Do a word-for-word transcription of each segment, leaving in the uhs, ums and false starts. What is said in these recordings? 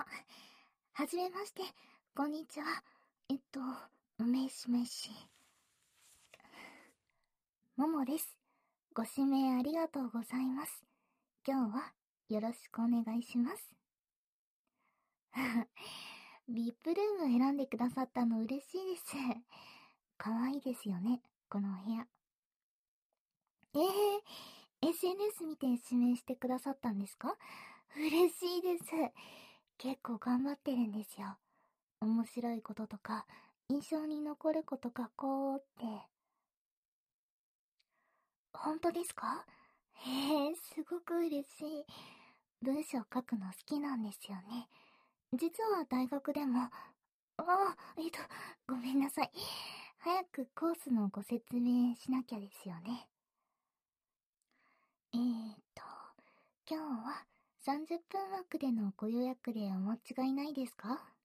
あ、はじめまして、こんにちは。えっと、めしめし。ももです。ご指名ありがとうございます。今日はよろしくお願いします。ビーアイピー ルーム選んでくださったの嬉しいです。かわいいですよね、このお部屋。えー、エスエヌエス 見て指名してくださったんですか？嬉しいです。結構頑張ってるんですよ。面白いこととか、印象に残ること書こうって。本当ですか？へえ、すごく嬉しい。文章書くの好きなんですよね。実は大学でも、あ、えっと、ごめんなさい。早くコースのご説明しなきゃですよね。えーと、今日はさんじゅっぷん枠でのご予約でお間違いないですか？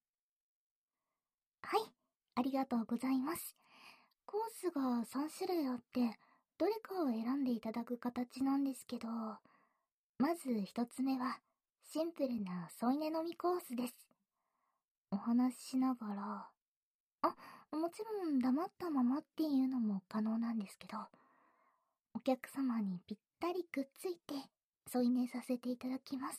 はい、ありがとうございます。コースがさん種類あって、どれかを選んでいただく形なんですけど、まず一つ目は、シンプルな添い寝飲みコースです。お話ししながら、あ、もちろん黙ったままっていうのも可能なんですけど、お客様にぴったりくっついて添い寝させていただきます。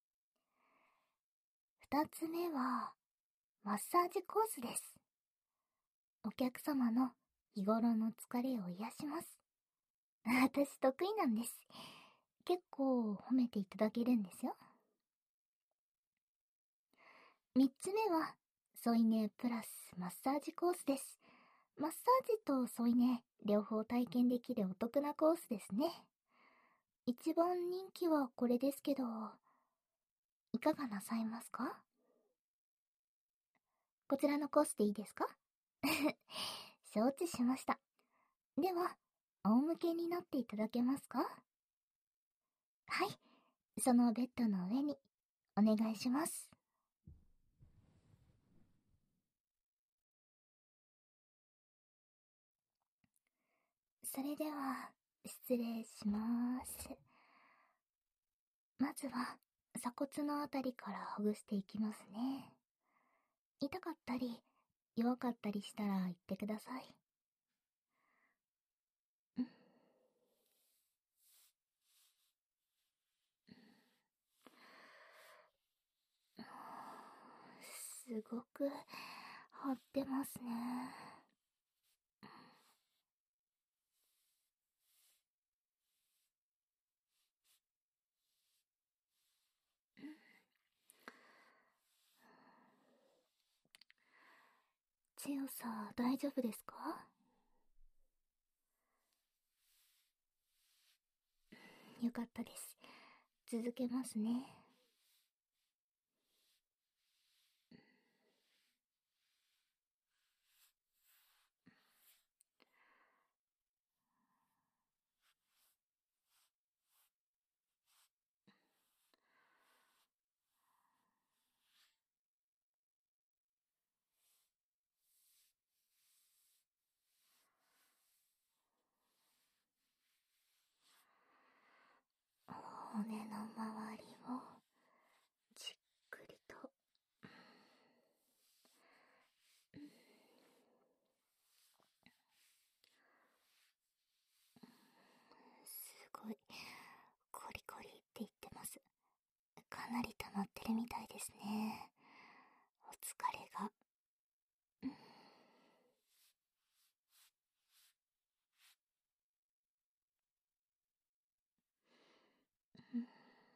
二つ目は、マッサージコースです。お客様の日頃の疲れを癒します。私得意なんです。結構褒めていただけるんですよ。三つ目は、添い寝プラスマッサージコースです。マッサージと添い寝、両方体験できるお得なコースですね。一番人気はこれですけど、いかがなさいますか？こちらのコースでいいですか？承知しました。では、仰向けになっていただけますか？はい、そのベッドの上にお願いします。それでは、失礼します。まずは、鎖骨のあたりからほぐしていきますね。痛かったり、弱かったりしたら言ってください。うん、すごく張ってますね。強さ大丈夫ですか？よかったです。続けますね。骨の周りをじっくりと。すごいコリコリって言ってます。かなり溜まってるみたいですね。お疲れが。うん、うん、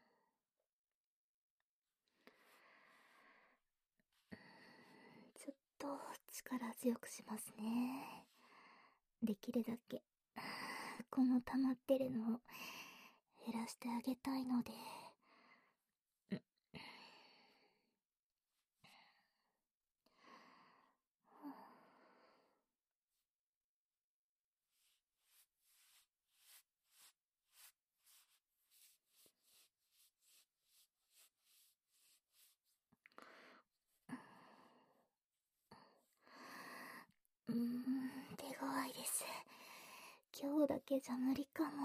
ちょっと力強くしますね。できるだけこの溜まってるのを減らしてあげたいので。うーん、手強いです。今日だけじゃ無理かも。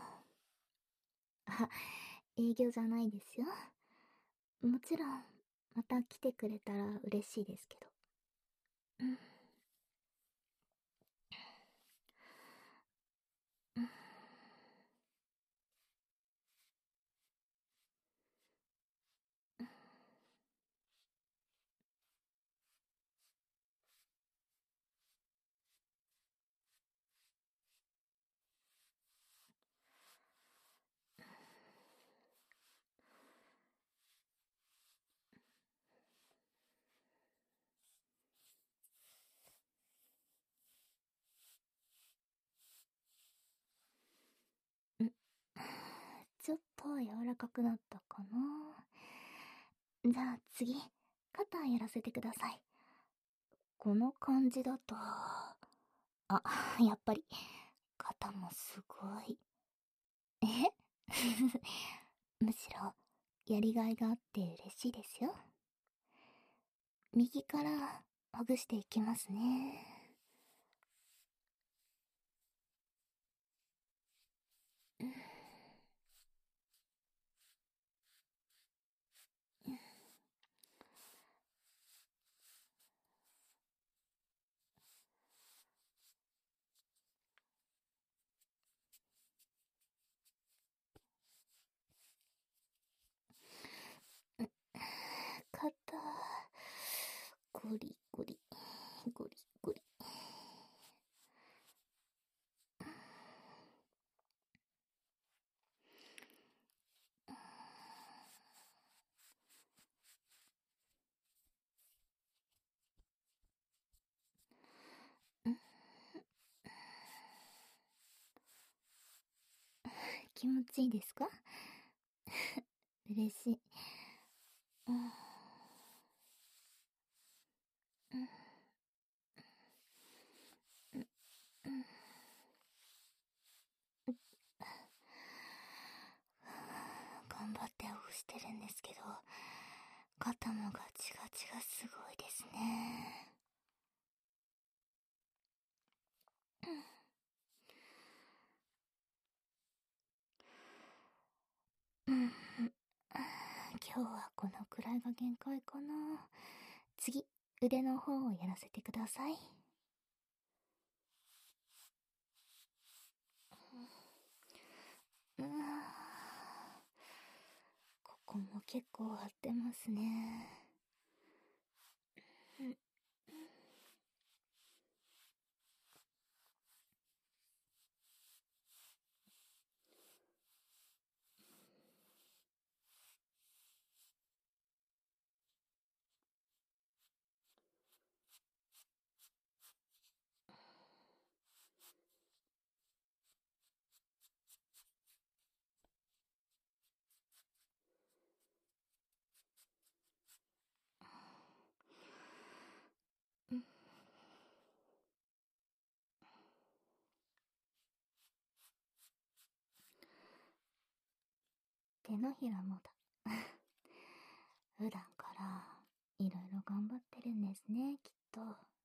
あ、営業じゃないですよ。もちろん、 また来てくれたら嬉しいですけど。うん。うん。うん。ちょっと柔らかくなったかな。じゃあ次、肩やらせてください。この感じだと、あ、やっぱり、肩もすごい。えむしろ、やりがいがあって嬉しいですよ。右からほぐしていきますね。肩、ゴリゴリ、ゴリゴリ。気持ちいいですか？嬉しい。うん。うん。うん。うん。頑張ってほぐしてるんですけど、肩もガチガチがすごいですね。うん。今日はこのくらいが限界かな。次、腕の方をやらせてください。うーん。ここも結構張ってますね。うん。うん。手のひらもだ。普段からいろいろ頑張ってるんですね、きっと。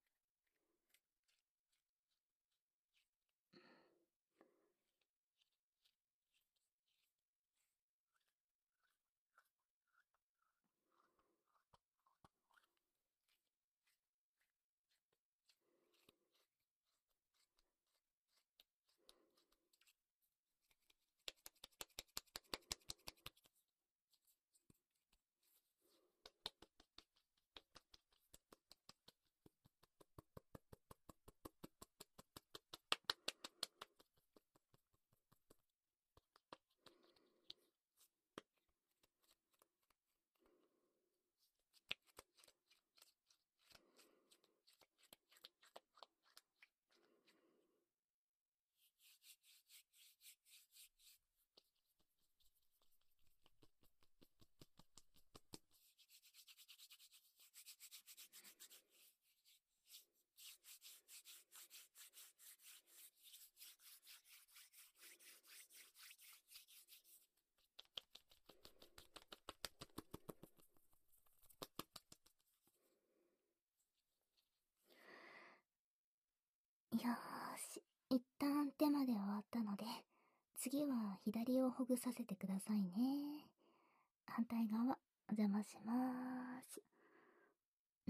よーし、一旦手まで終わったので、次は左をほぐさせてくださいね。反対側。 お邪魔しまーす。うん、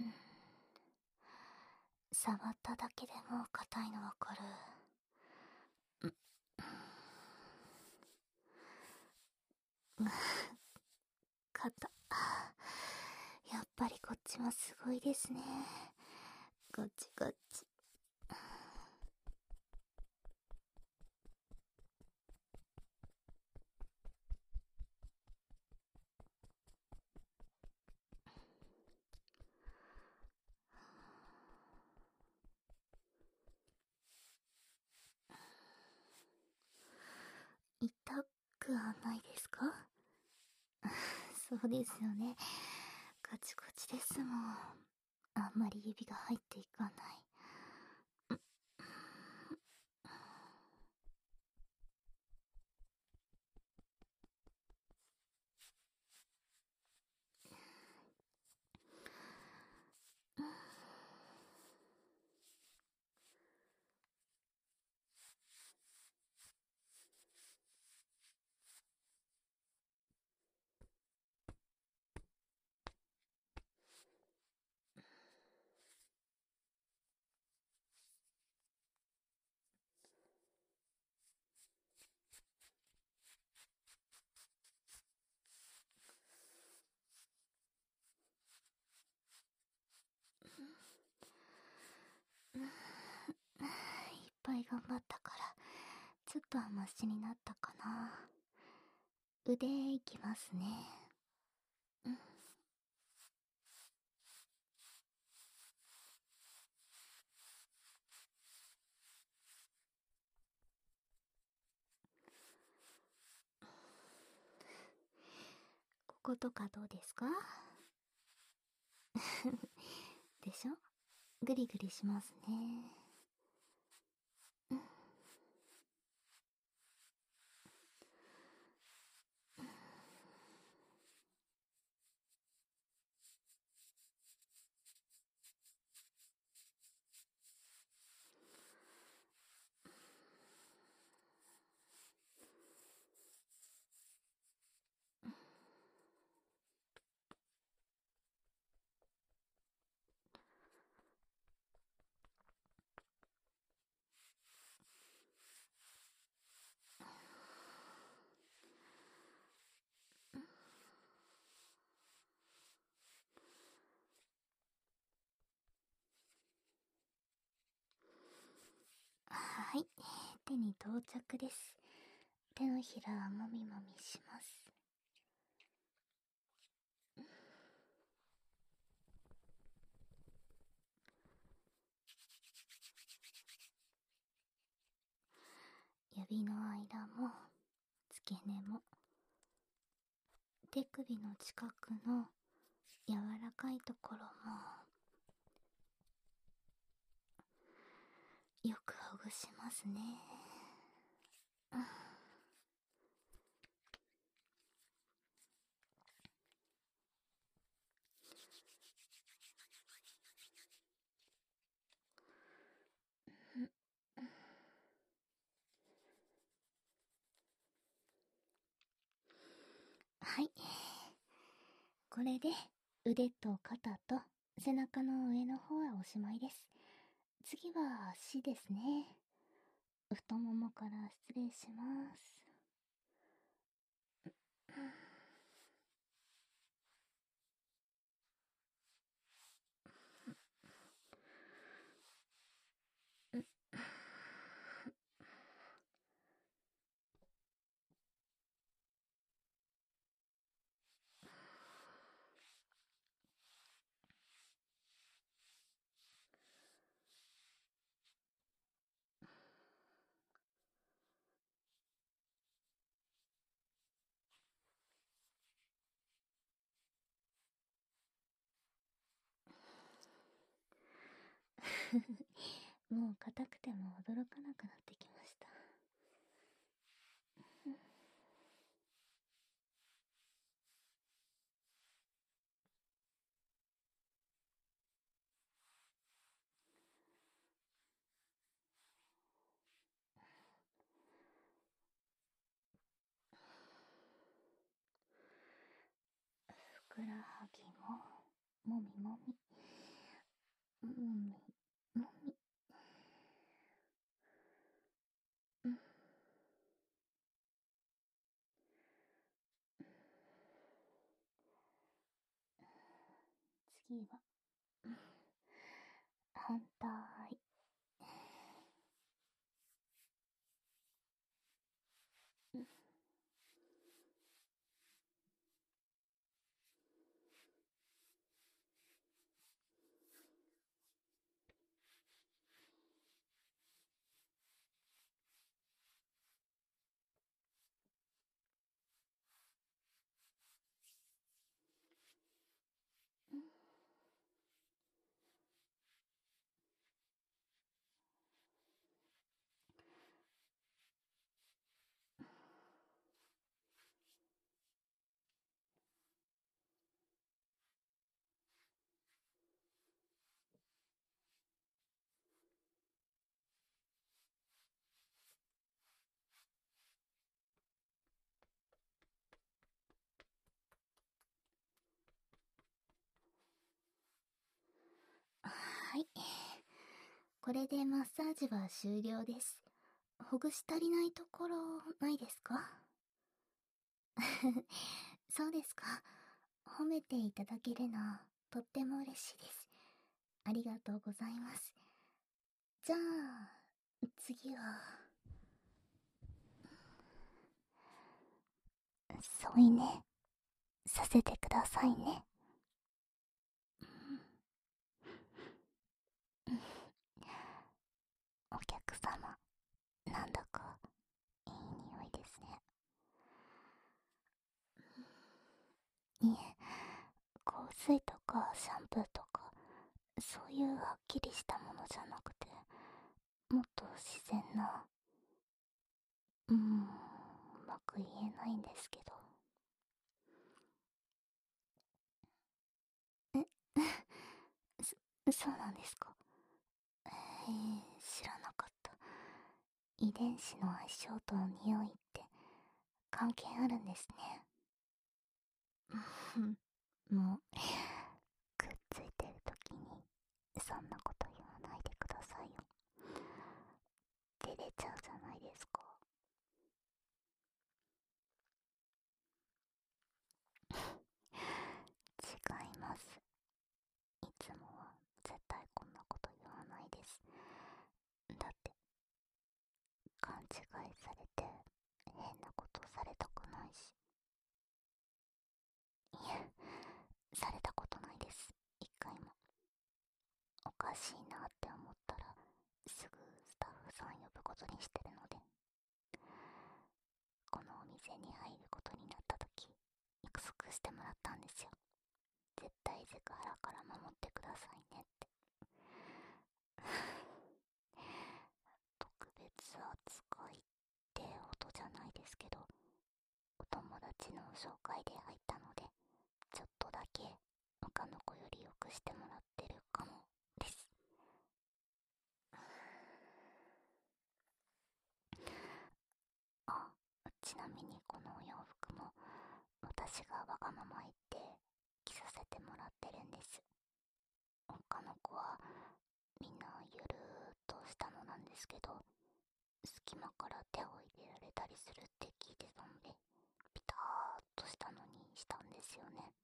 触っただけでもう硬いのわかる。うん、肩。やっぱりこっちもすごいですね。こっちこっち。痛くはないですか？そうですよね。カチコチですもん。あんまり指が入っていかない。いっぱい頑張ったから、ちょっとはマシになったかな。腕いきますね。うん、こことかどうですか？でしょ？グリグリしますね。うん、はい、手に到着です。手のひらもみもみします。指の間も付け根も手首の近くの柔らかいところもよくほぐしますね。うん、はい、これで腕と肩と背中の上の方はおしまいです。次は足ですね。太ももから失礼します。もう硬くても驚かなくなってきました。 くらはぎももみもみもみもみ。うん。次は、うん、反対。うん。うん。はい。これでマッサージは終了です。ほぐし足りないところないですか？そうですか。褒めていただけるのとっても嬉しいです。ありがとうございます。じゃあ、次は、添い寝させてくださいね。うん。お客様、なんだかいい匂いですね。いえ、香水とかシャンプーとか、そういうはっきりしたものじゃなくて、もっと自然な、うーん、うまく言えないんですけど。え、そ、そうなんですか。えー、知らなかった。遺伝子の相性と匂いって関係あるんですね。もう、くっついてる時にそんなこと言わないでくださいよ。照れちゃうじゃないですか。違います。いつもは絶対こんなこと言わないです。だって勘違いされて変なことされたくないし。いえ、されたことないです。一回も。おかしいなって思ったらすぐスタッフさん呼ぶことにしてるので。このお店に入ることになった時、約束してもらったんですよ。絶対セクハラから守ってくださいねって。特別扱いってほどじゃないですけど、お友達の紹介で入ったので、ちょっとだけ他の子より良くしてもらってるかもです。あ、ちなみにこのお洋服も私がわがまま言って着させてもらってるんです。他の子はみんなゆるーっとしたのなんですけど、隙間から手を入れられたりするって聞いてたので、ピターっとしたのにしたんですよね。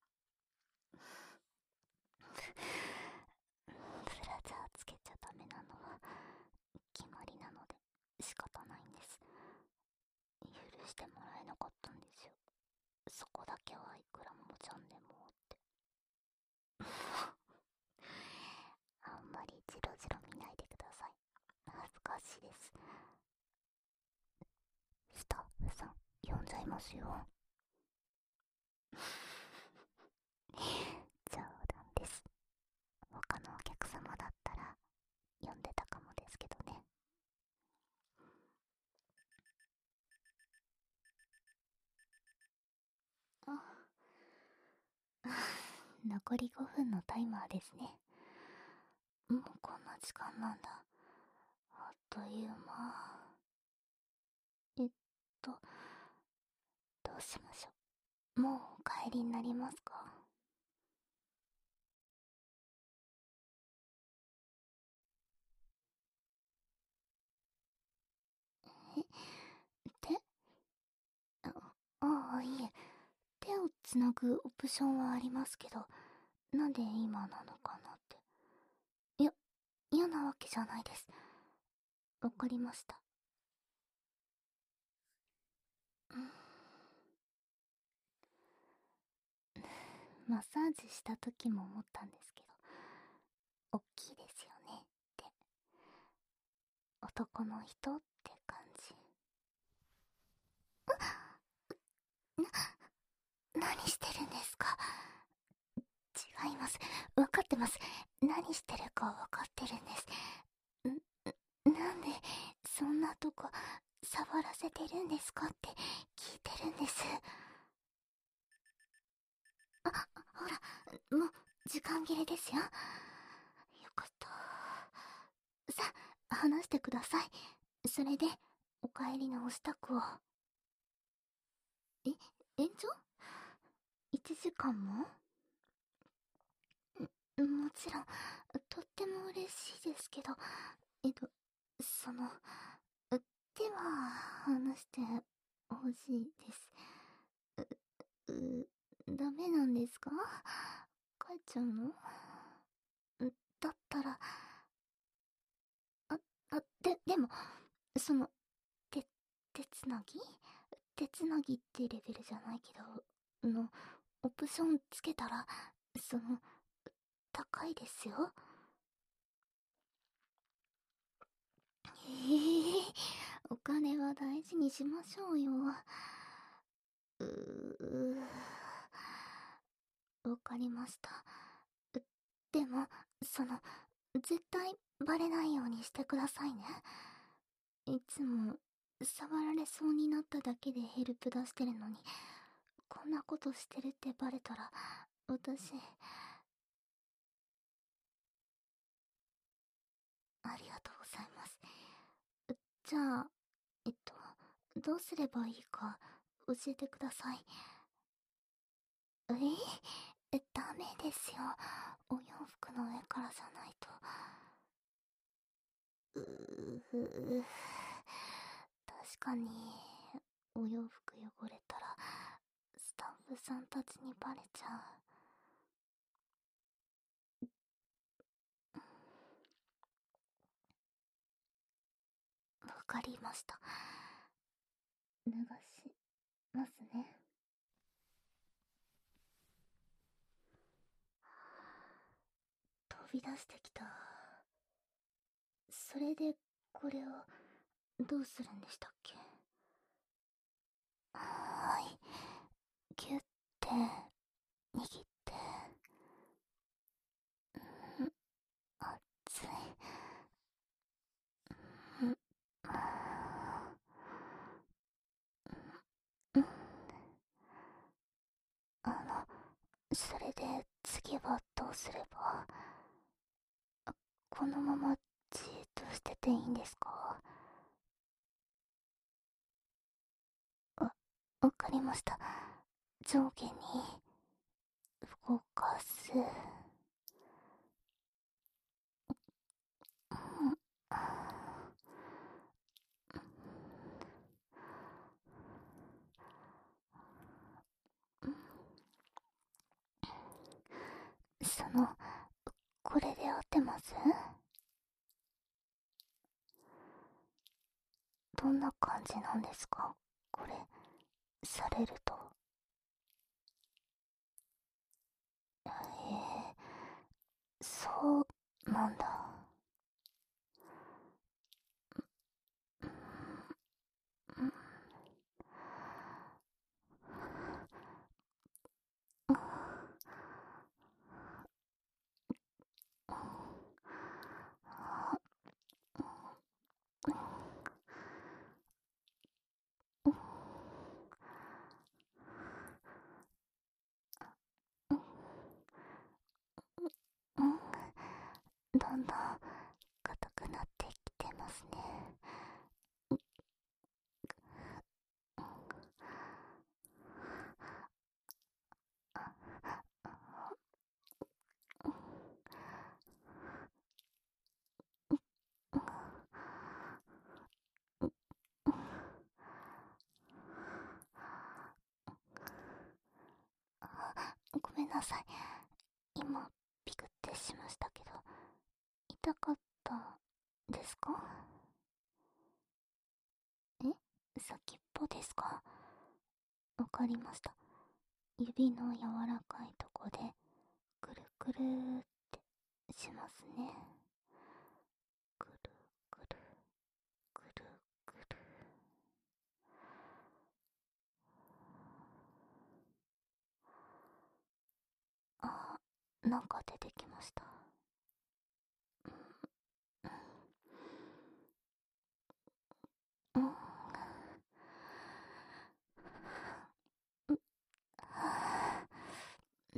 ブラジャーつけちゃダメなのは決まりなので仕方ないんです。許してもらえなかったんですよ。そこだけはいくらももちゃんでもって。あんまりジロジロ見ないでください。恥ずかしいです。スタッフさん呼んじゃいますよ。冗談です。他のお客様だったら呼んでたかもですけどね。あ、残りごふんのタイマーですね。もうこんな時間なんだ。あっという間。えっと、どうしましょもうお帰りになりますか？え、手？あ、ああ、いえ。手をつなぐオプションはありますけど、なんで今なのかなって。いや、嫌なわけじゃないです。わかりました。うん、マッサージした時も思ったんですけど、おっきいですよねって。男の人って感じ。な、何してるんですか？違います。わかってます。何してるかわかってるんです。ん、なんで、そんなとこ、触らせてるんですかって聞いてるんです。あ、ほら、もう、時間切れですよ。よかった。さ、話してください。それで、お帰りのお支度を。え、延長？ いち 時間も？もちろん、とっても嬉しいですけど、えっと、その、手は話してほしいです。う、ダメなんですか？帰っちゃうの？だったら、あ、あ、で、でも、その、手、手つなぎ手つなぎってレベルじゃないけど、の、オプションつけたら、その、高いですよ。ええ、お金は大事にしましょうよ。うー、わかりました。でも、その、絶対バレないようにしてくださいね。いつも、触られそうになっただけでヘルプ出してるのに、こんなことしてるってバレたら、私、ありがとうございます。じゃあ、えっと、どうすればいいか、教えてください。え、ダメですよ。お洋服の上からじゃないと。うー、確かに、お洋服汚れたら、スタッフさんたちにバレちゃう。わかりました。脱がしますね。飛び出してきた。それで、これを、どうするんでしたっけ？はーい。ギュッて、握って、ん、熱い。ん、ん、あの、それで次はどうすれば？このままじーっとしてていいんですか？わ、わかりました。上下に動かす。うん、その、これで合ってます？どんな感じなんですかこれ、されると。えー、そうなんだ。うん、うん、だんだんさい。今、ビクってしましたけど、痛かったですか？え？先っぽですか？わかりました。指の柔らかいとこで、くるくるーってしますね。くるくる、くるくる。あ、なんか出てきました。うん、うん、うん、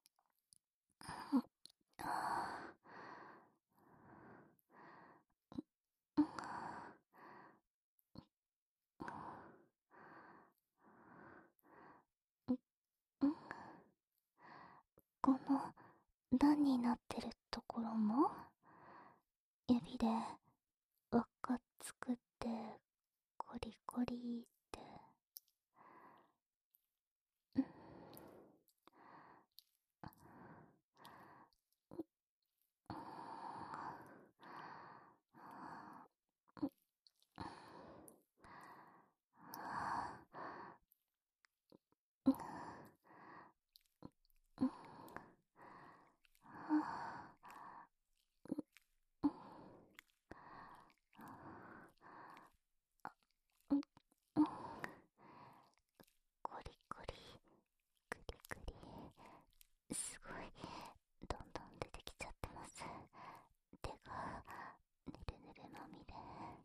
うん、うん。この段になってるところも指で輪っか作ってコリコリって、うん、うん、うん、うん、コリコリ、クリクリ、すごい、どんどん出てきちゃってます。手がぬるぬるまみれ。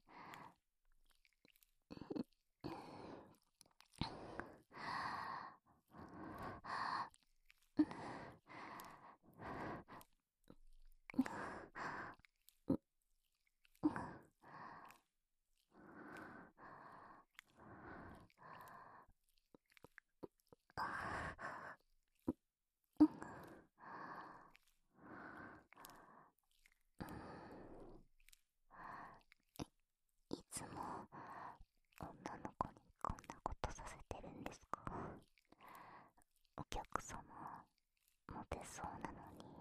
いつも女の子にこんなことさせてるんですか？お客様、モテそうなのに。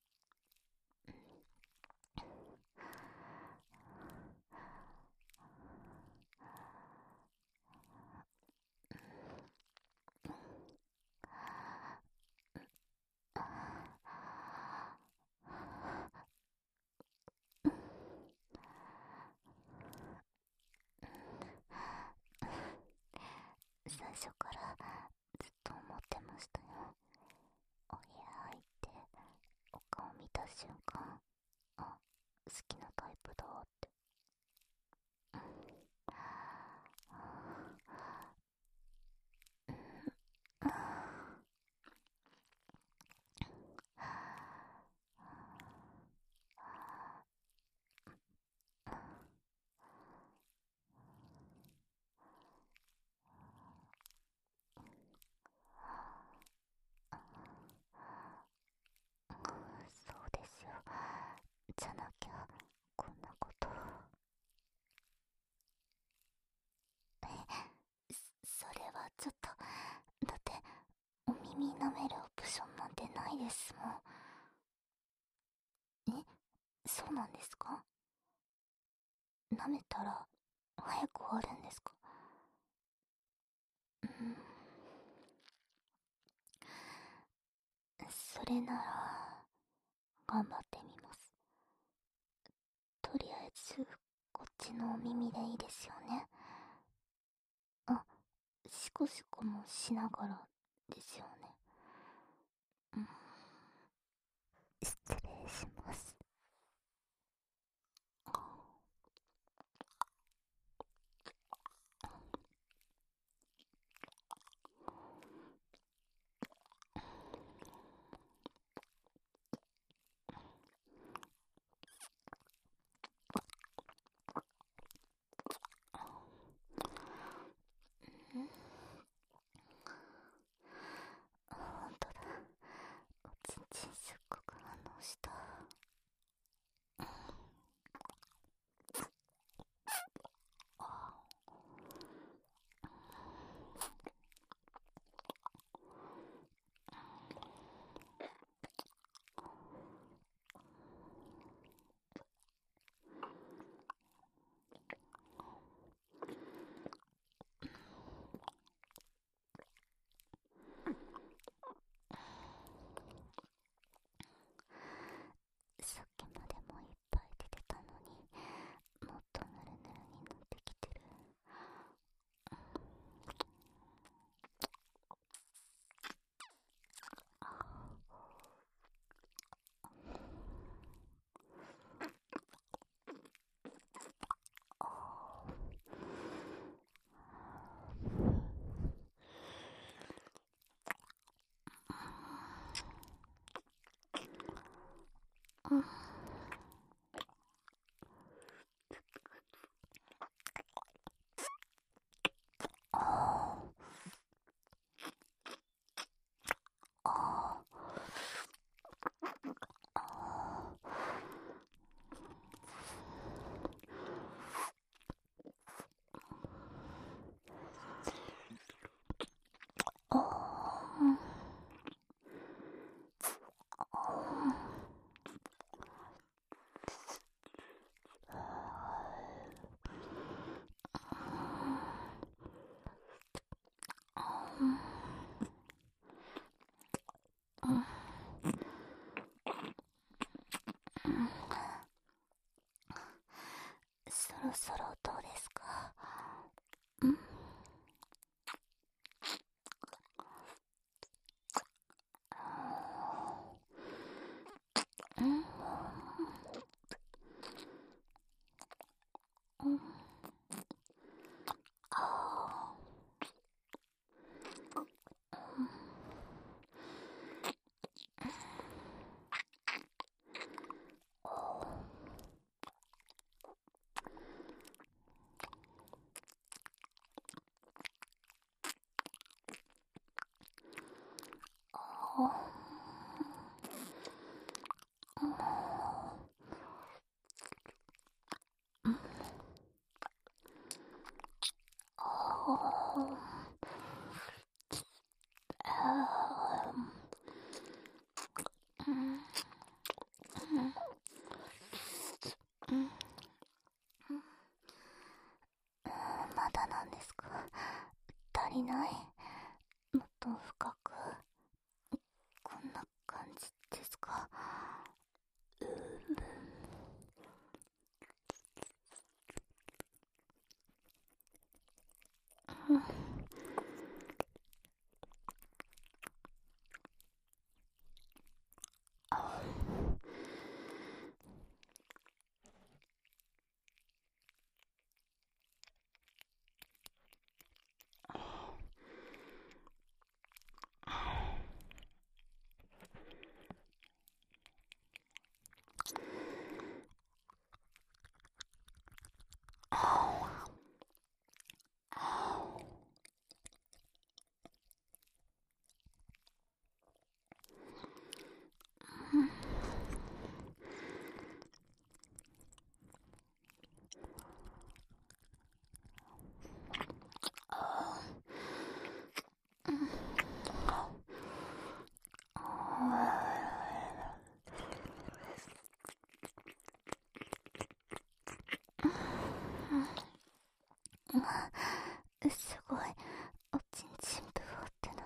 最初からずっと思ってましたよ。お部屋入ってお顔見た瞬間、あ、好きなタイプだって。そうですよ。じゃなきゃこんなこと。え、そそれはちょっと、だってお耳舐めるオプションなんてないですもん。え、そうなんですか？舐めたら早く終わるんですか？うん、それなら頑張ってみます。とりあえずこっちのお耳でいいですよね？あ、シコシコもしながらですよね？うん、失礼します。うん、ほんとだ。おちんちんすっごく反応した。 そろそろどうですか？んうんうんああまだなんですか？足りない？もっと深く。こんな感じですか？すごい、おちんちんブワってなった。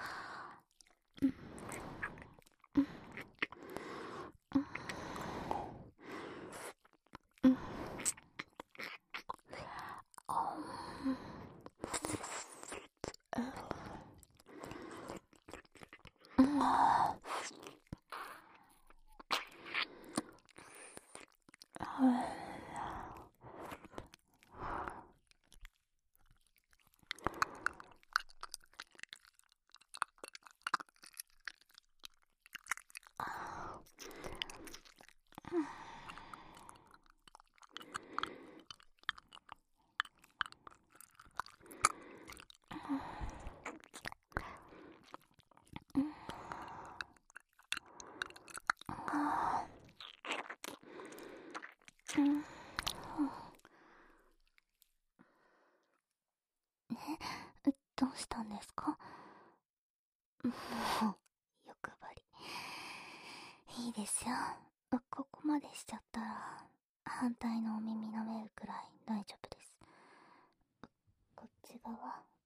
どうしたんですか？もう、欲張り。いいですよ。ここまでしちゃったら、反対のお耳舐めるくらい大丈夫です。こっち側、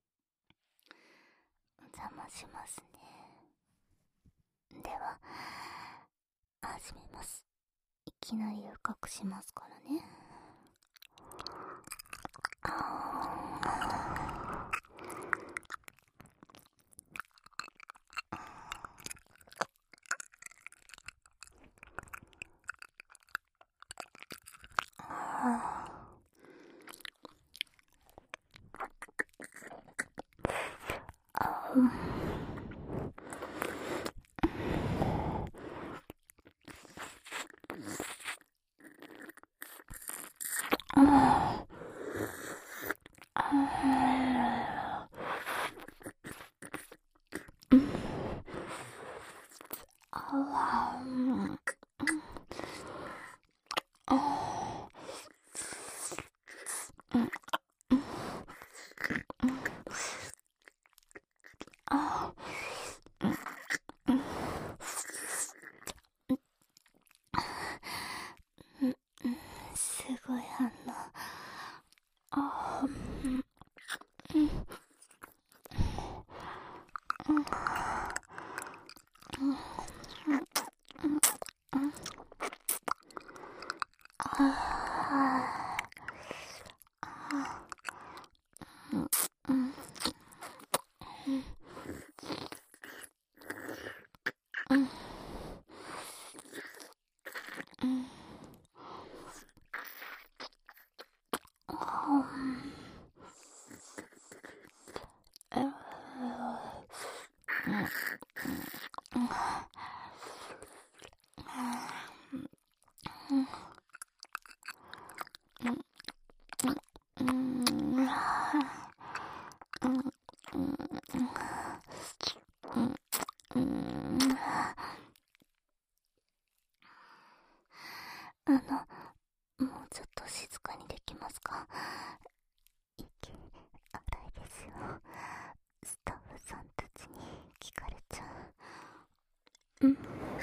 お邪魔しますね。では、始めます。いきなり深くしますからね。すごい反応。あーうんあの、もうちょっと静かにできますか？息荒いですよ。スタッフさんたちに聞かれちゃう。うん。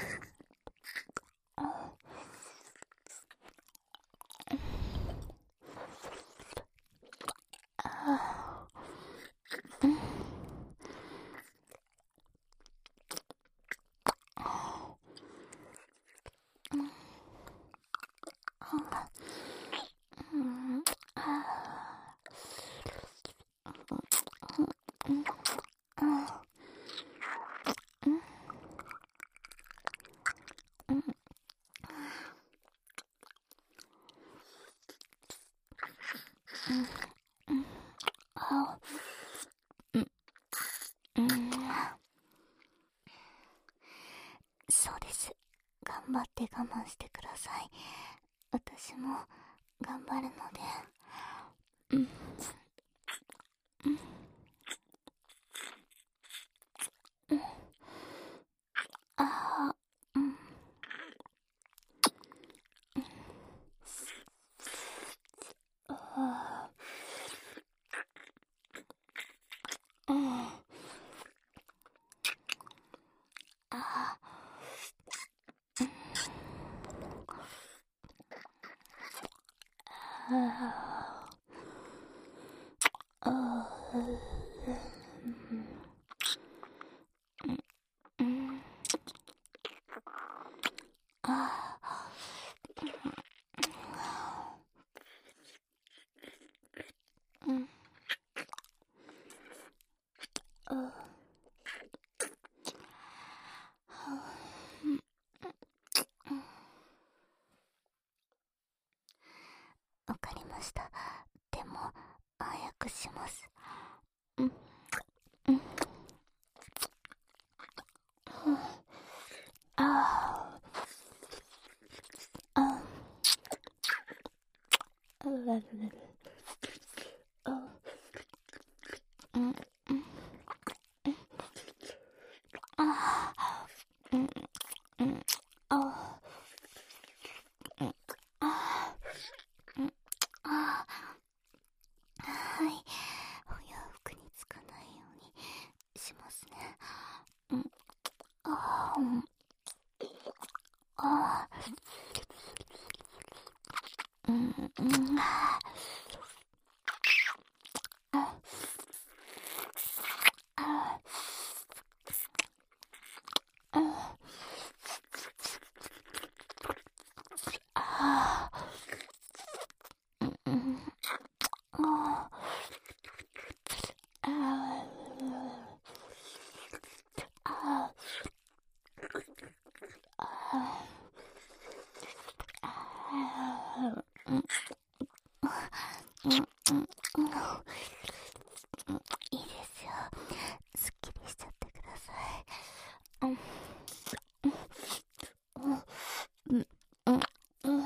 そうです。頑張って我慢してください。私も頑張るので。うん。うん。うん。ああ、うん。ああ、うん。ああ、ああ、うん。ああ、うん。あわかりました。でも、早くします。うん。うん。ああ、ああ、うらるるる。あ、うん、うん、ああ、うん、うん、ああ、うん、ああ、うん、ああ、はい。お洋服につかないようにしますね。うん、ああ、うん、ああ、うん、うん、ああ、ああ、ああ、うん、うん、ああ、ああ、ああ、うん、うん、うん、うん、いいですよ。すっきりしちゃってください。うん、うん、うん、うん、うん、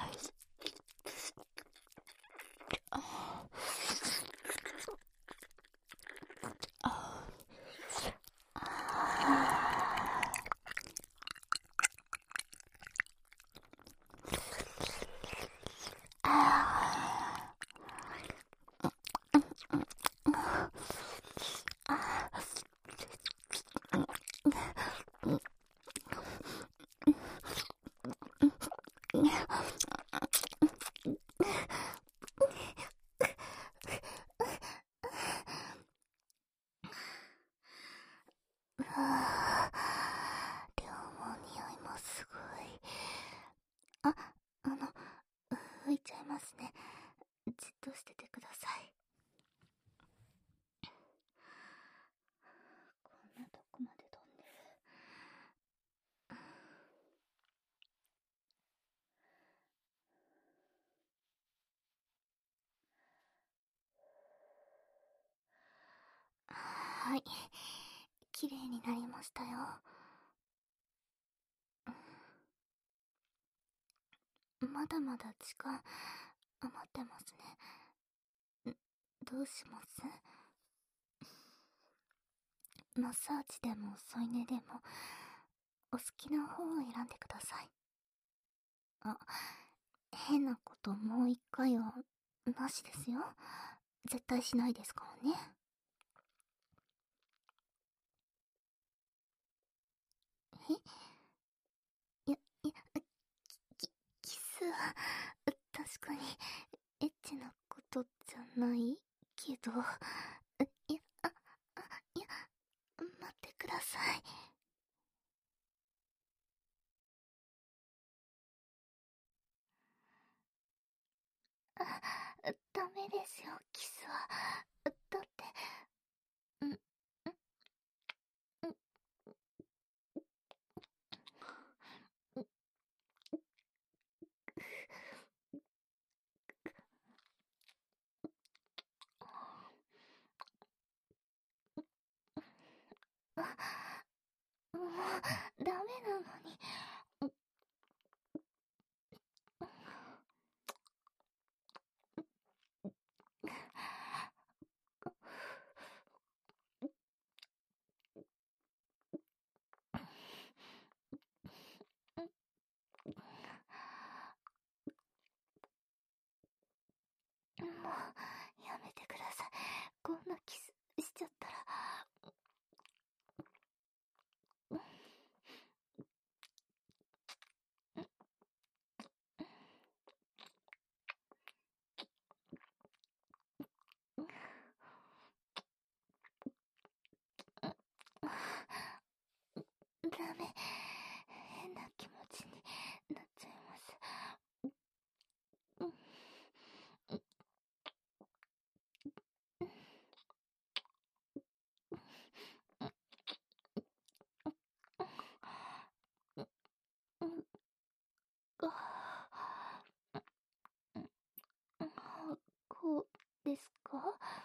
あー両も匂いもすごい。あ、あの、拭いちゃいますね。じっとしててください。こんなとこまで飛んでる。はい。 綺麗になりましたよ。まだまだ時間余ってますね。んどうします？マッサージでも添い寝でもお好きな方を選んでください。あ、変なこともう一回はなしですよ。絶対しないですからね。え、いや、いや、キ、キスは確かにエッチなことじゃないけど、いや、あ、あ、いや、待ってください。あ、ダメですよ、キスは。だって、ん、ん、ん、あ、もう、ダメなのに。もう、やめてください。こんなキスしちゃったら。ダメ。変な気持ちになっちゃいます。こうですか？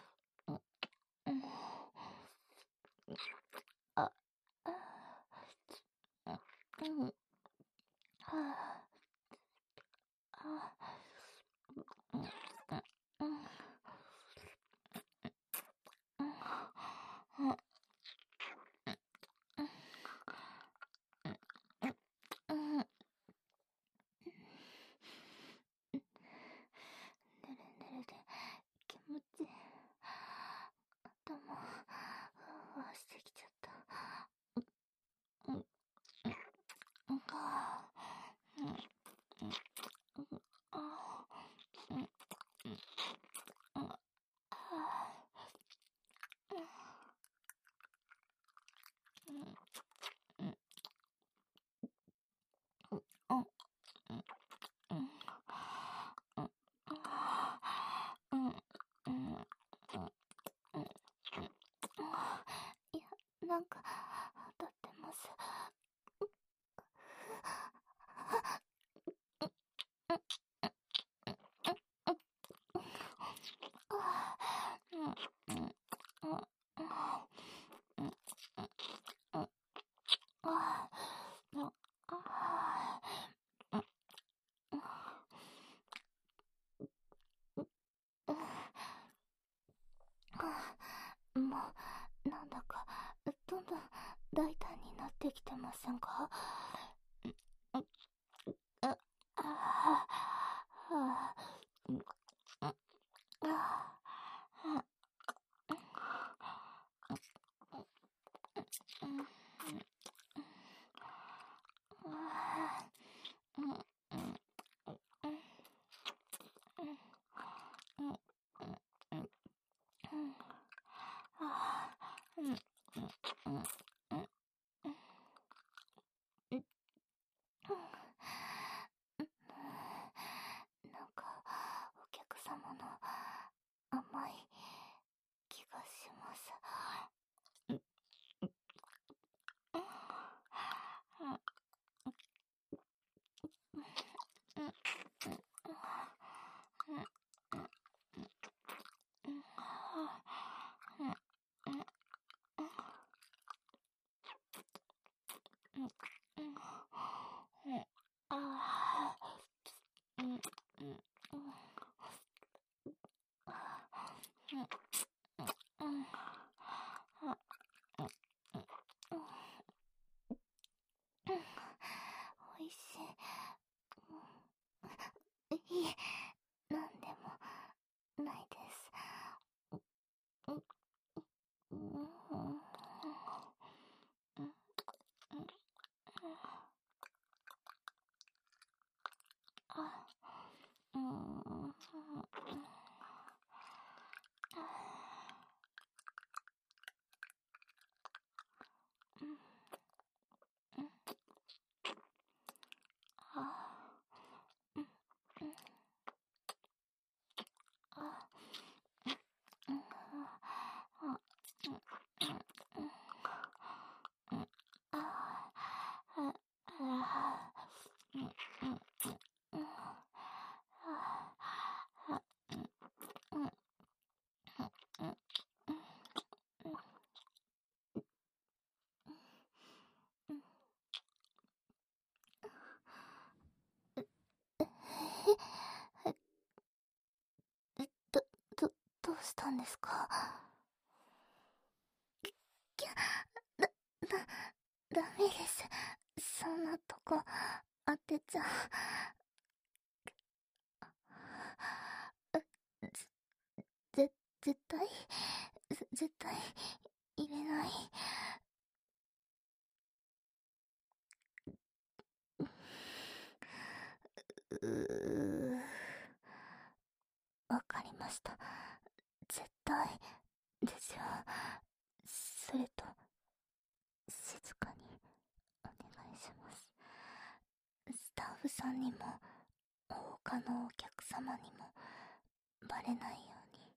あ、あ、うん、はあ、あ、うん、うん、うん、うん、ぬるぬるで気持ちいい。頭、ふわふわしてきちゃった。うん、うん、うん、うん、あ、うん、うん、あ、うん、うん、うん、うん、うん、うん、うん、いや、なんか、当たってます。うん、うん、うん、うん、うん、あー、うん、あー、うん、うん、うん、もう、なんだか、どんどん大胆になってきてませんか？うん、あ、あー、あー、うん、あ、あ、うん、うん、うん、うん、うん、うん、あー、うん、うん、うん、うん、うん、なんか、お客様の甘い気がします。うん、うん、うん、うん、 ど、ど、どうしたんですか？きゃ、だ、だ、ダメです。そんなとこ、当てちゃ。ぜ、絶対、絶対、入れない。うー、わかりました。絶対、ですよ。それと、静かに、お願いします。スタッフさんにも、他のお客様にも、バレないように。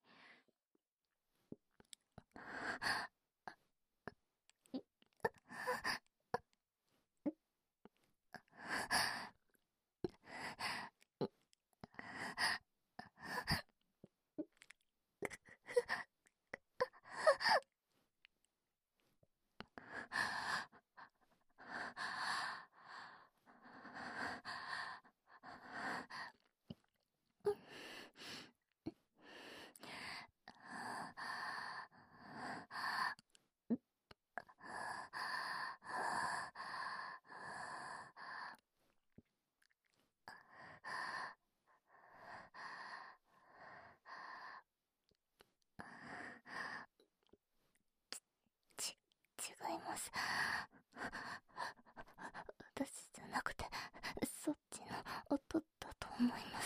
ち、違います。私じゃなくて、そっちの音だと思います。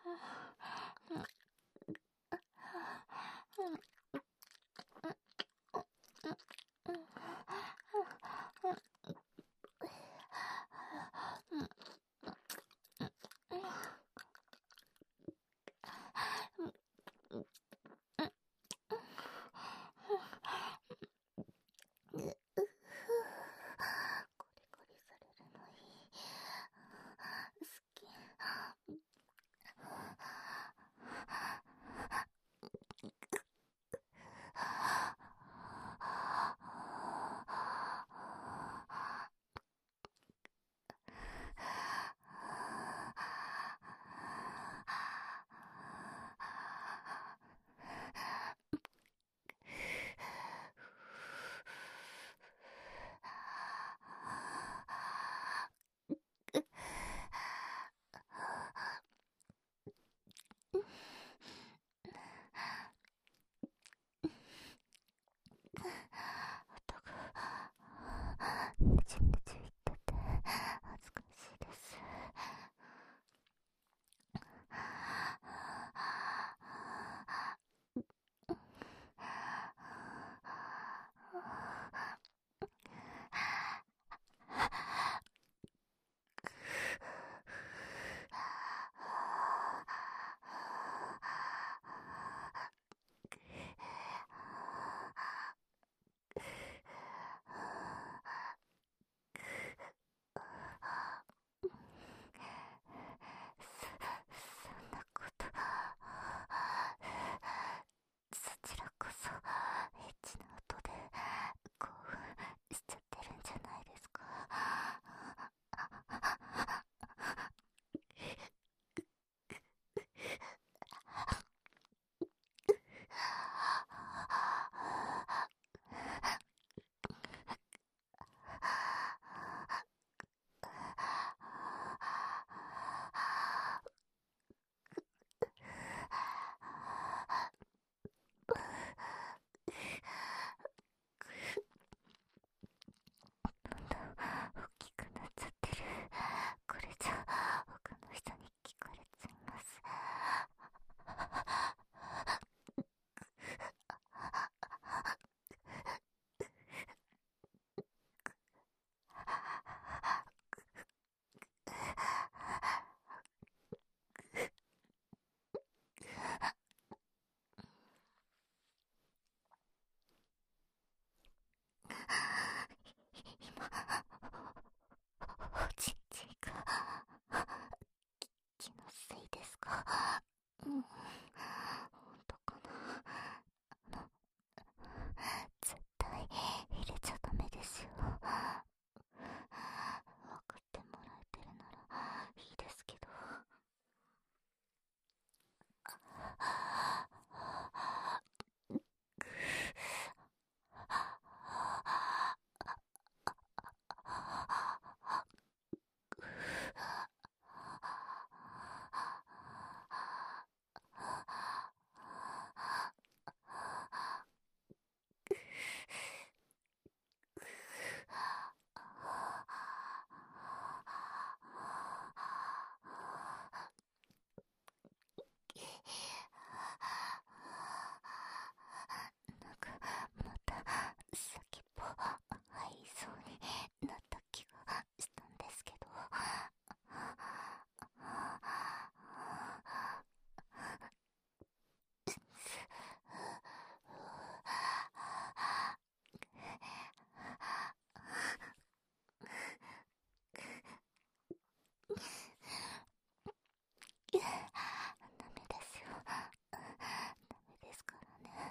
ねちねち言ってて恥ずかしいです。そんなこと、そちらこそエッチな音で興奮しちゃってるんじゃないですか。大きくなっちゃってる。これじゃ他の人に聞かれちゃいます。今、おちんちんが気のせいですか？うん、本当かな。あの、絶対入れちゃダメですよ。分かってもらえてるならいいですけど。なんかまた先っぽ入りそうになった気がしたんですけど。ダメですよ。ダメですからね。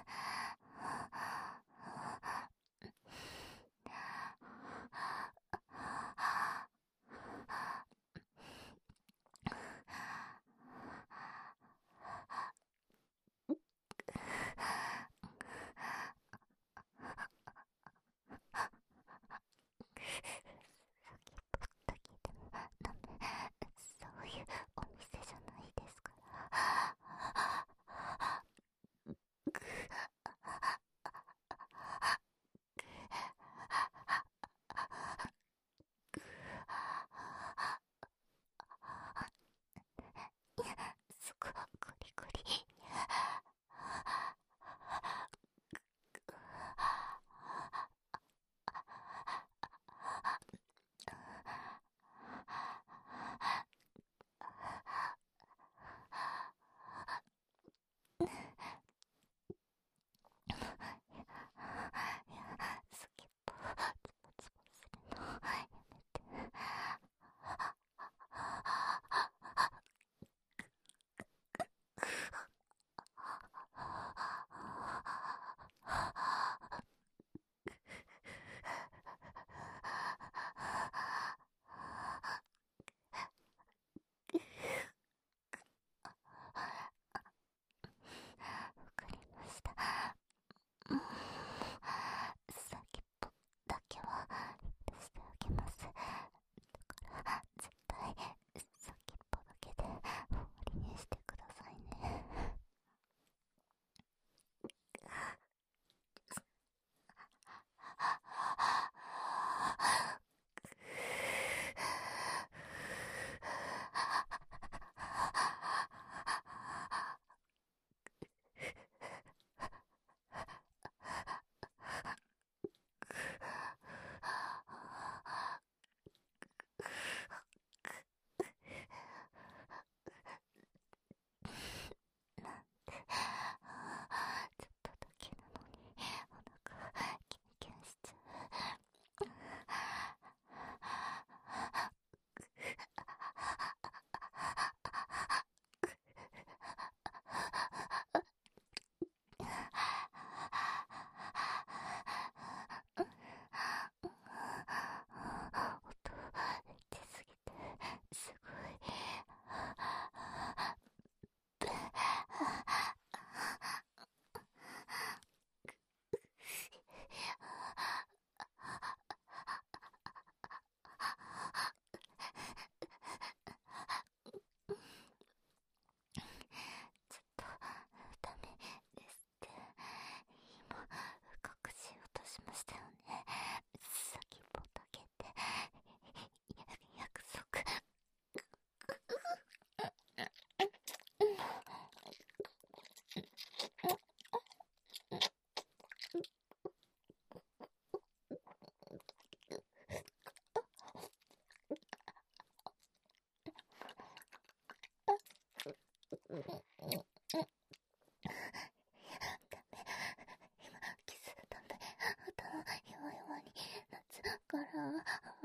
先っぽだけでもダメ。そういうお店じゃないですから。 今キスダメ。頭弱々になつから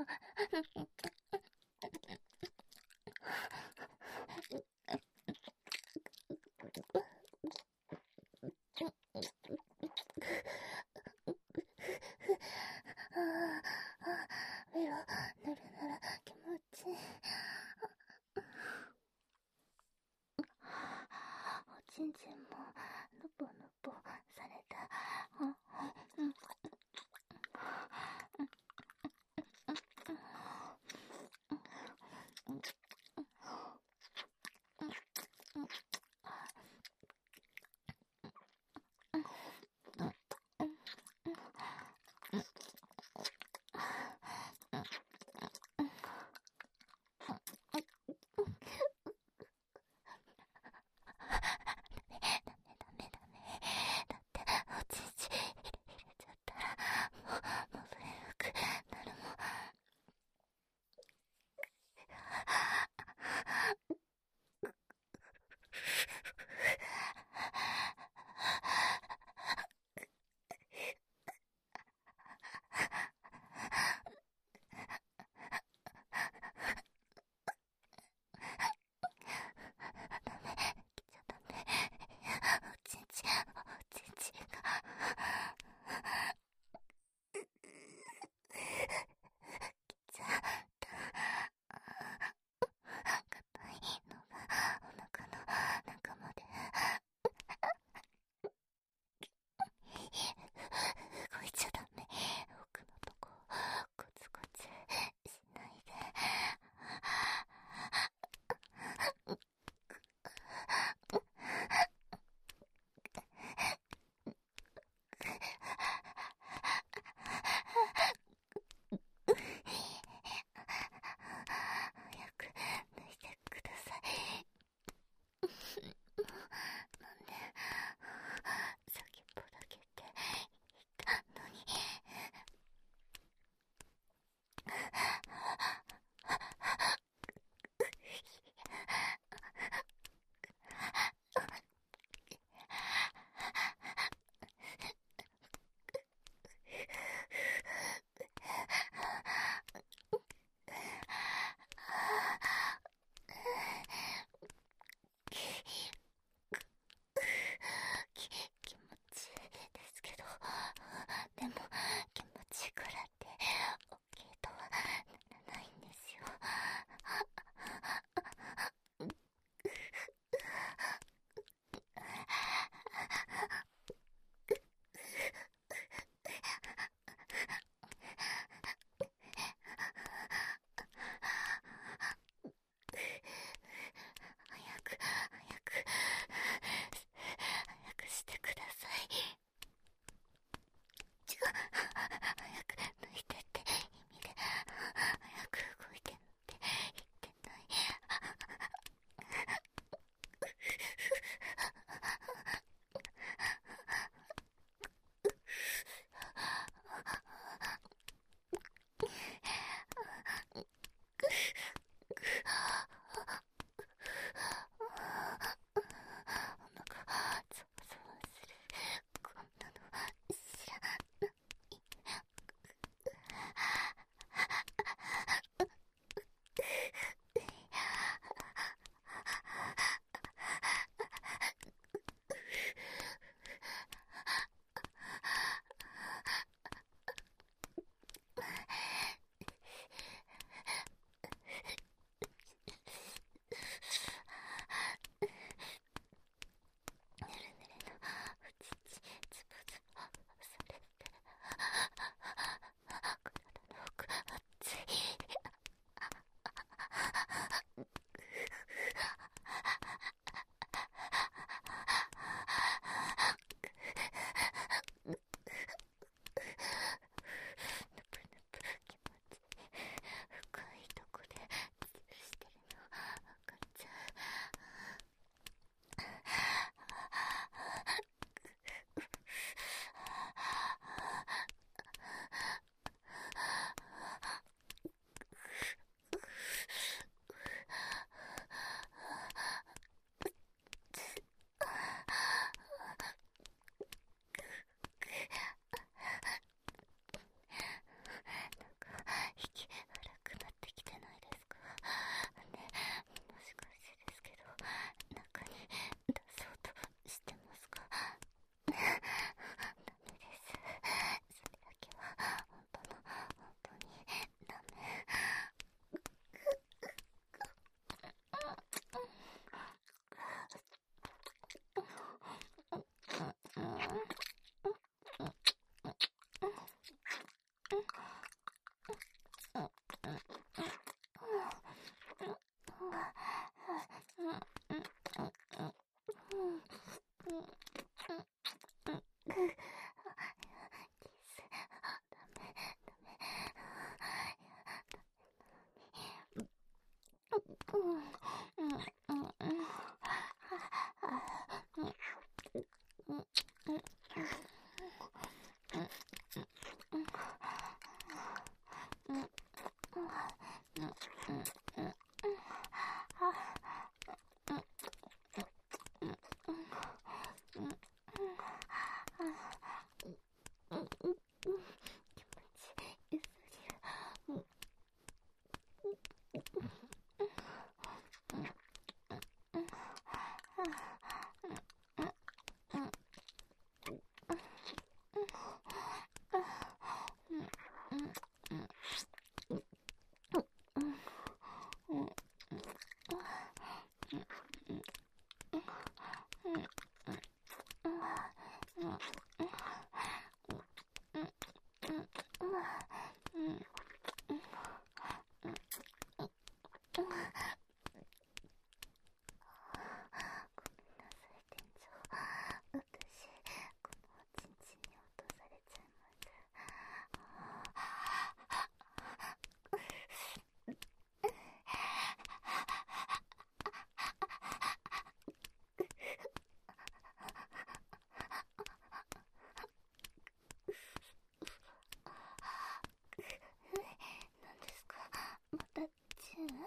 ベロ塗るなら気持ちいい。おちんちんもぬぽぬぽされた。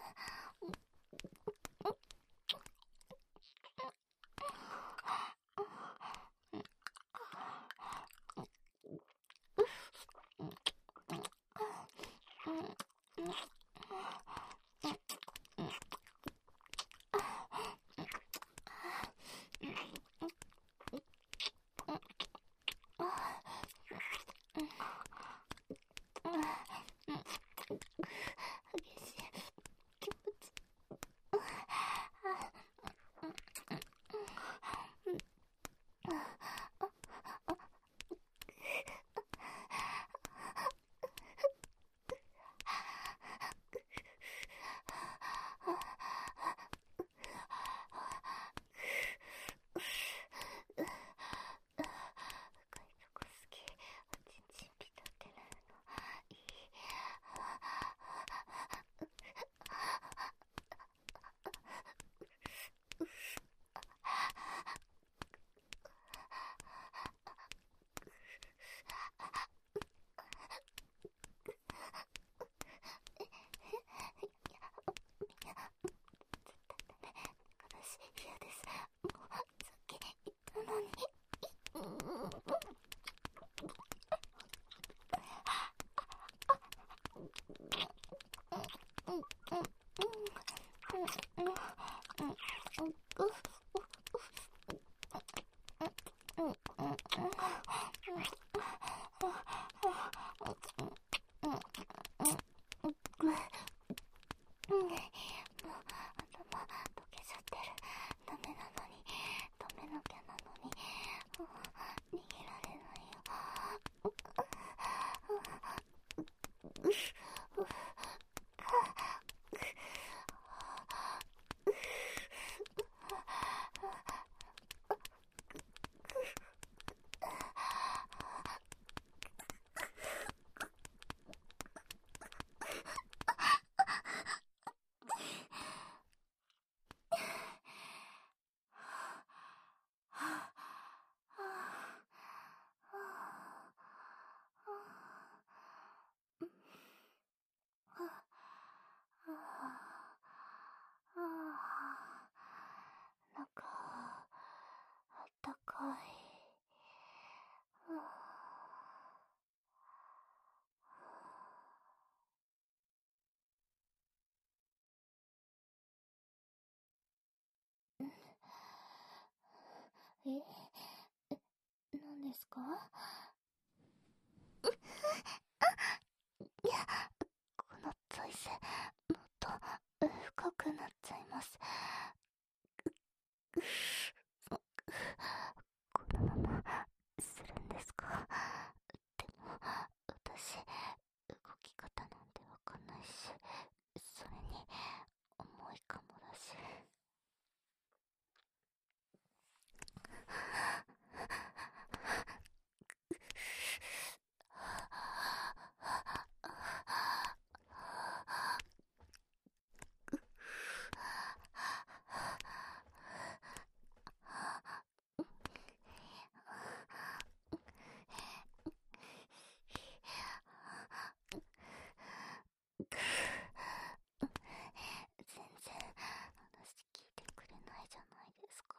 え、何ですか？いや、この体勢、もっと深くなっちゃいます。このままするんですか？でも、私、動き方なんてわかんないし、それに、重いかもだし。全然話聞いてくれないじゃないですか。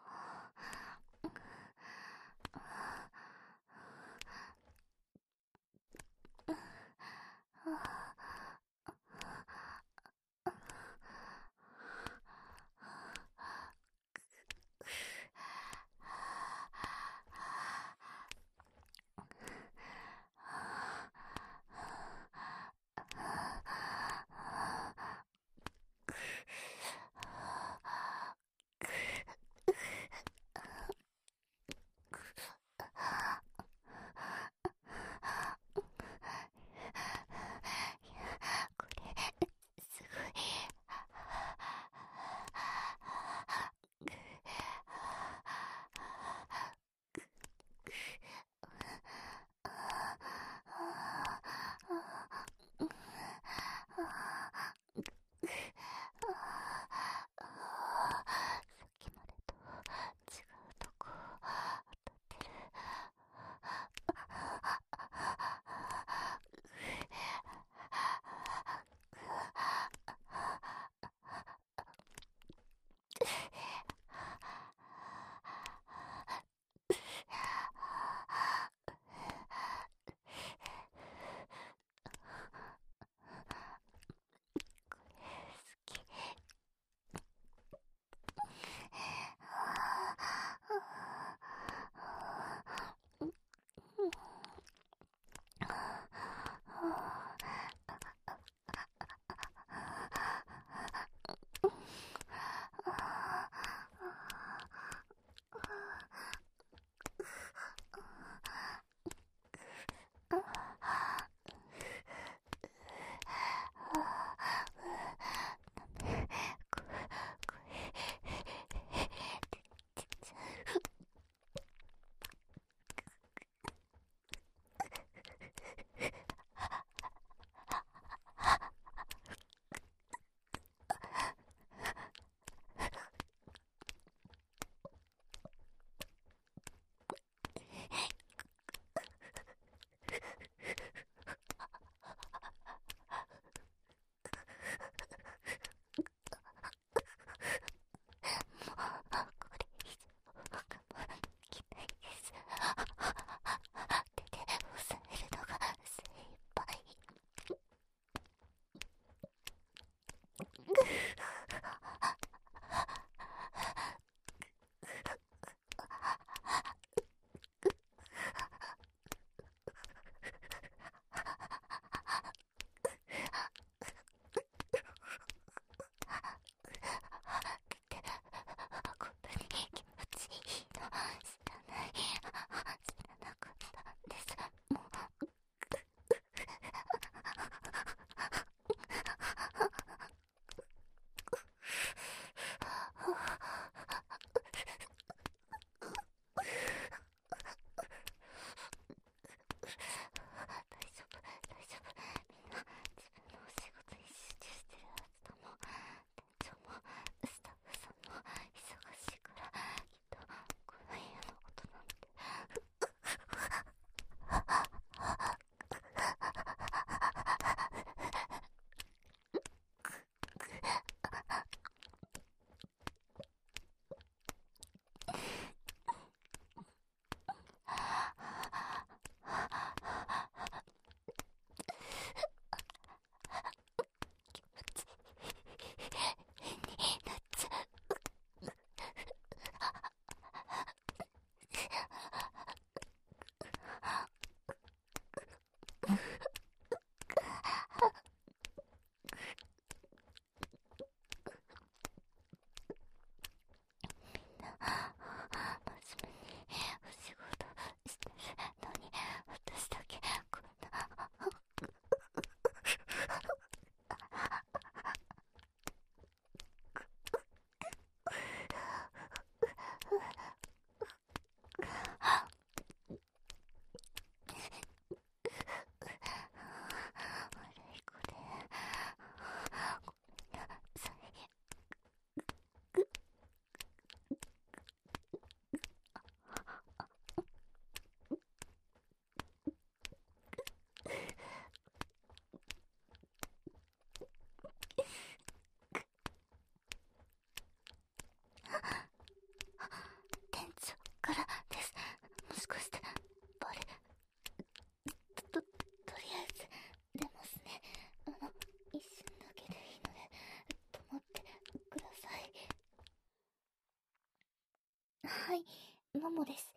はい、ももです。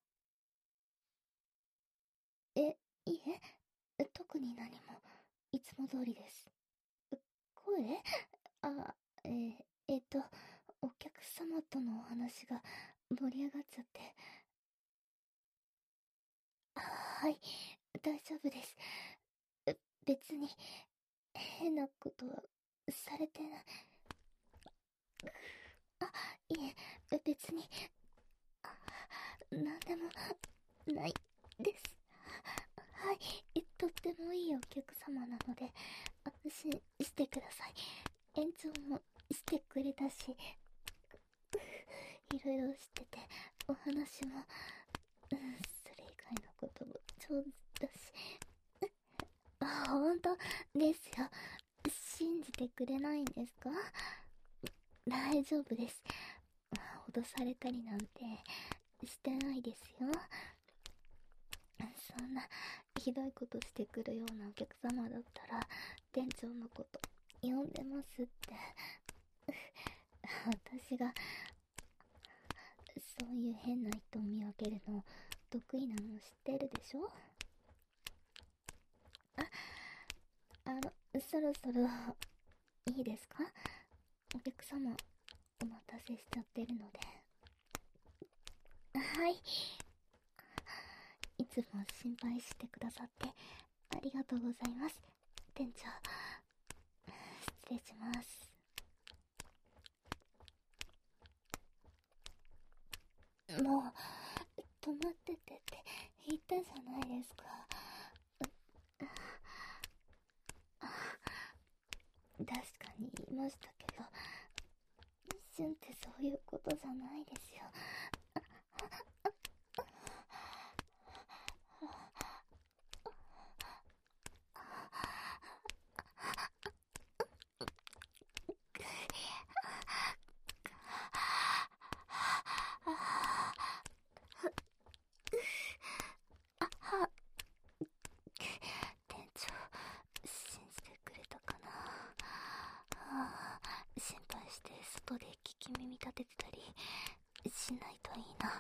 え、いえ、特に何も、いつも通りです。声あ、えー、えっと、お客様とのお話が盛り上がっちゃって。はい、大丈夫です。別に、変なことはされてない。あ、いえ、別に、なんでもないです。はい、とってもいいお客様なので、安心してください。延長もしてくれたし、いろいろしてて、お話も、うん、それ以外のことも上手だし。あ、ほんとですよ。信じてくれないんですか？大丈夫です。脅されたりなんてしてないですよ。そんなひどいことしてくるようなお客様だったら店長のこと呼んでますって。私がそういう変な人を見分けるの得意なの知ってるでしょ？あ、あの、そろそろいいですか？お客様お待たせしちゃってるので。はい、いつも心配してくださってありがとうございます。店長、失礼します。もう止まっててって言ったじゃないですか。確かに言いましたけど、一瞬ってそういうことじゃないですよ。店長、信じてくれたかな。はあ、心配して外で聞き耳立ててたりしないといいな。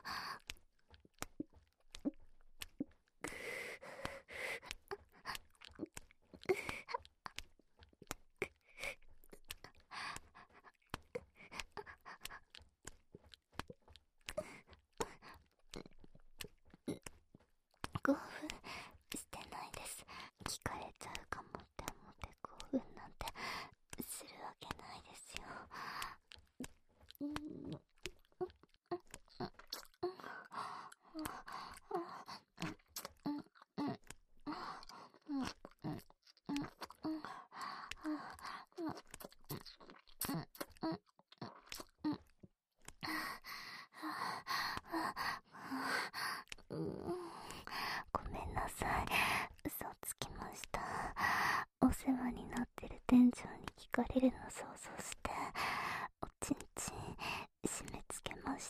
興奮してないです。聞かれちゃうかもって思って興奮なんてするわけないですよ。うん、ごめんなさい。嘘つきました。お世話になってる店長に聞かれるの想像しておちんちん締め付けました。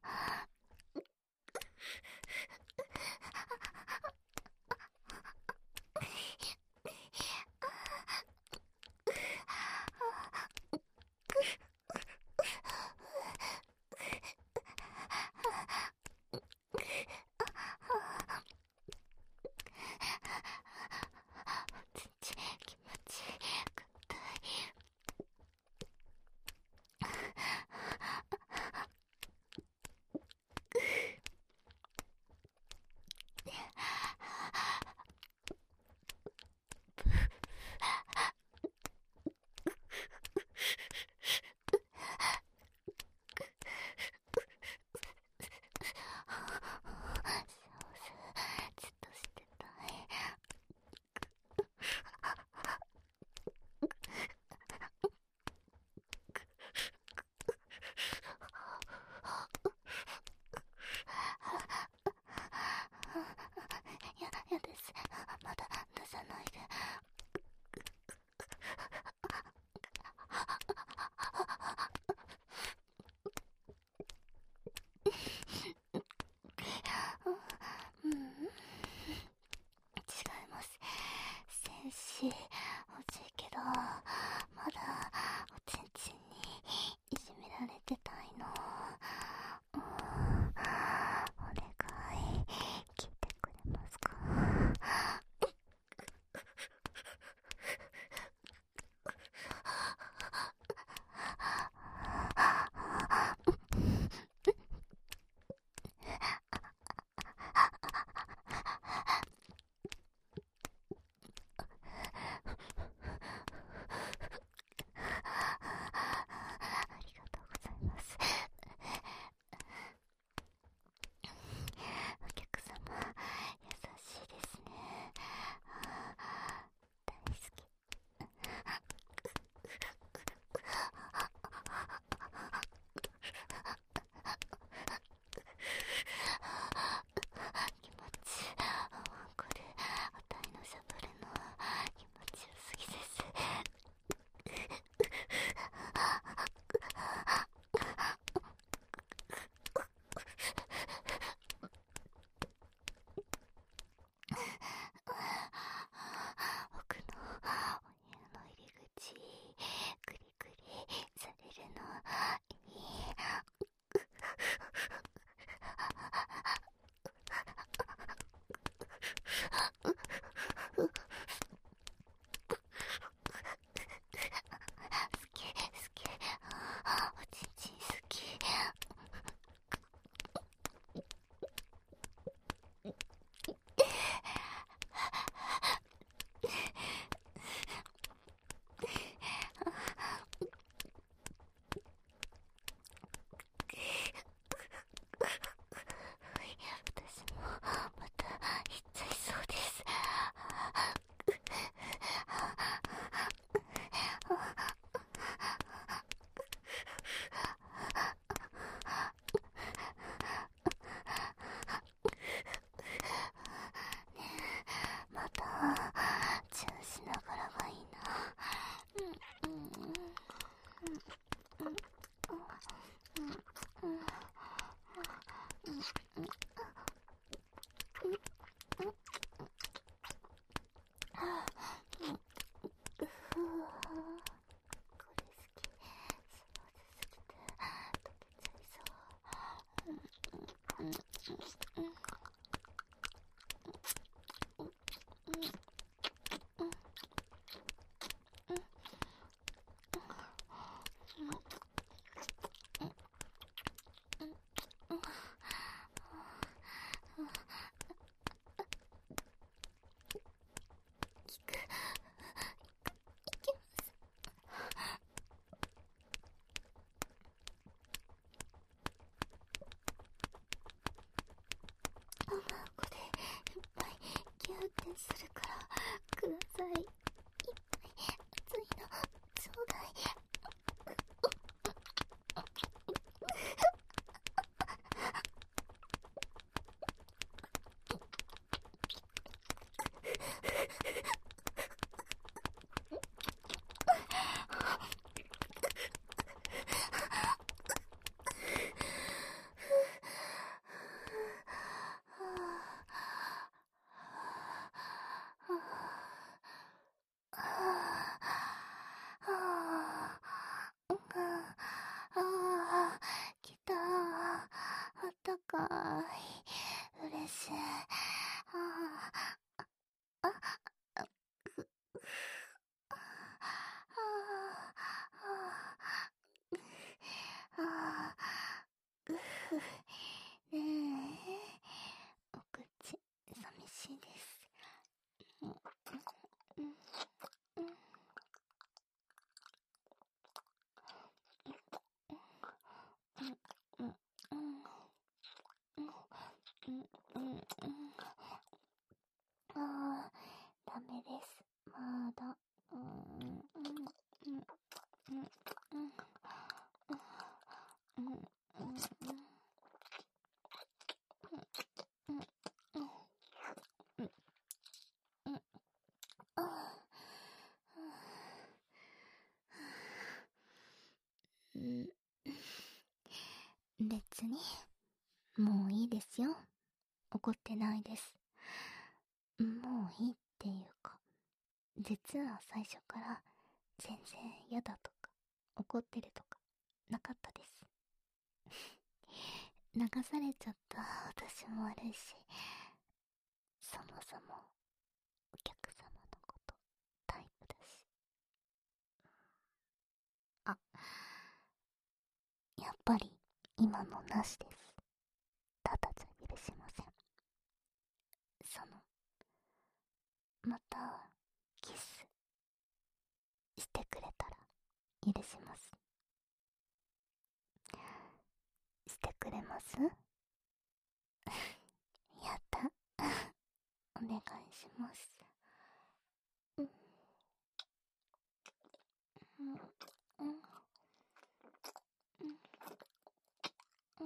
おちんちん気持ちいい。ずっとしてたい。や、やです。まだ出さないで。うん、違います。戦士欲しいけど、まだおちんちんにいじめられてたいの。うん、 こでいっぱいギューってするからください。いっぱい熱いのちょうだい。来た。あったかい。嬉しい。ああ、あ、く、ああ、あ、うふ、ねえ、お口、寂しいです。うん、うん、うん、うん、うん、うん、うん、うん、ああ、ダメです。まだ。うん、うん、うん、うん、うん、うん、うん、うん、うん、うん、うん、ああ、うん、別に、もういいですよ。怒ってないです。もういいっていうか、実は最初から全然嫌だとか、怒ってるとか、なかったです。流されちゃった私も悪いし、そもそもお客様のことタイプだし。あ、やっぱり今のなしです。ただじゃ許しません。その、またキスしてくれたら許します。してくれます？やった。お願いします。うん、うん、うん、うん、うん、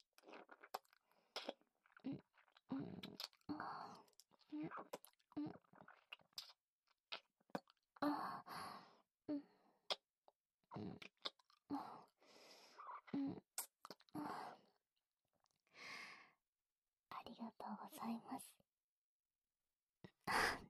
うん、うん、あ、うん、うん、あ、うん、うん、あ、うん、あ、ありがとうございます。